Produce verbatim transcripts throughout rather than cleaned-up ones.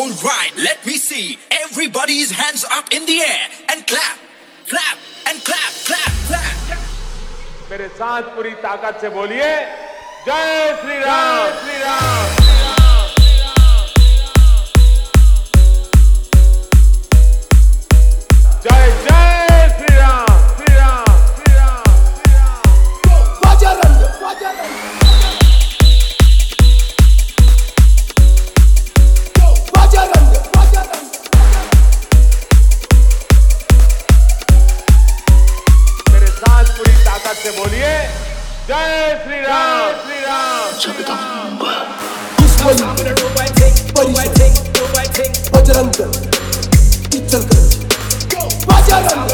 Alright, let me see everybody's hands up in the air and clap, clap and clap, clap, clap. मेरे साथ पूरी ताकत से बोलिए जय श्री राम, श्री राम। जय जय श्री राम, श्री राम, श्री राम, श्री राम। बजरंग, बजरंग, बजरंग, बजरंग। मेरे साथ पूरी ताकत से बोलिए जय श्री राम, श्री राम, श्री राम। बजरंग चल कर बजरंग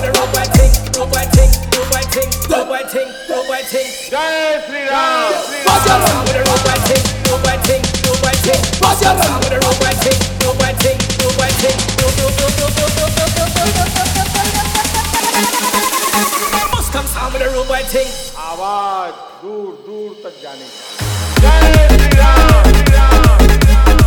जय श्री राम, श्री आवाज दूर दूर तक जाने जय श्री राम, श्री राम, श्री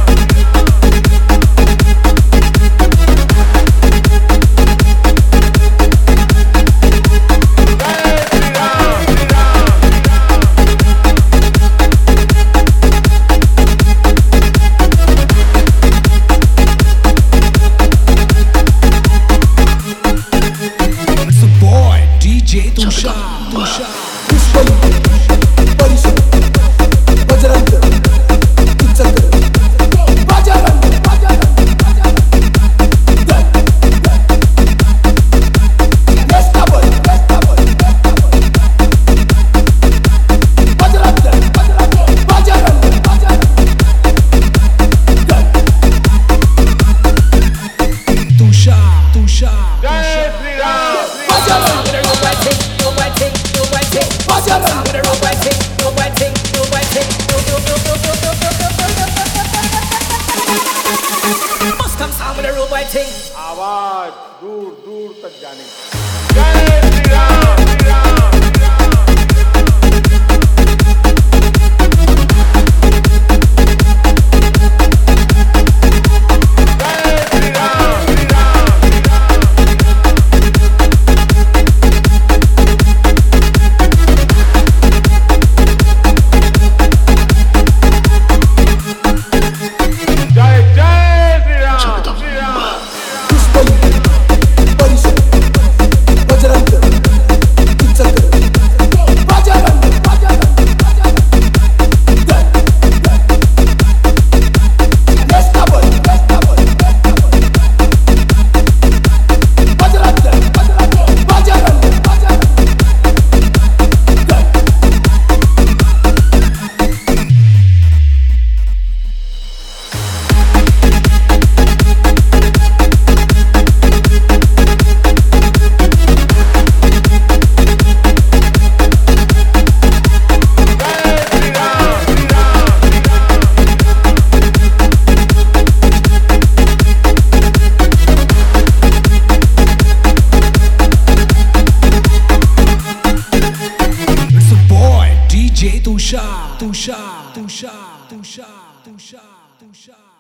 आवाज दूर दूर तक जाने जय Shri Ram, Shri Ram, Shri Tusha, Tusha, Tusha, Tusha, Tusha, Tusha.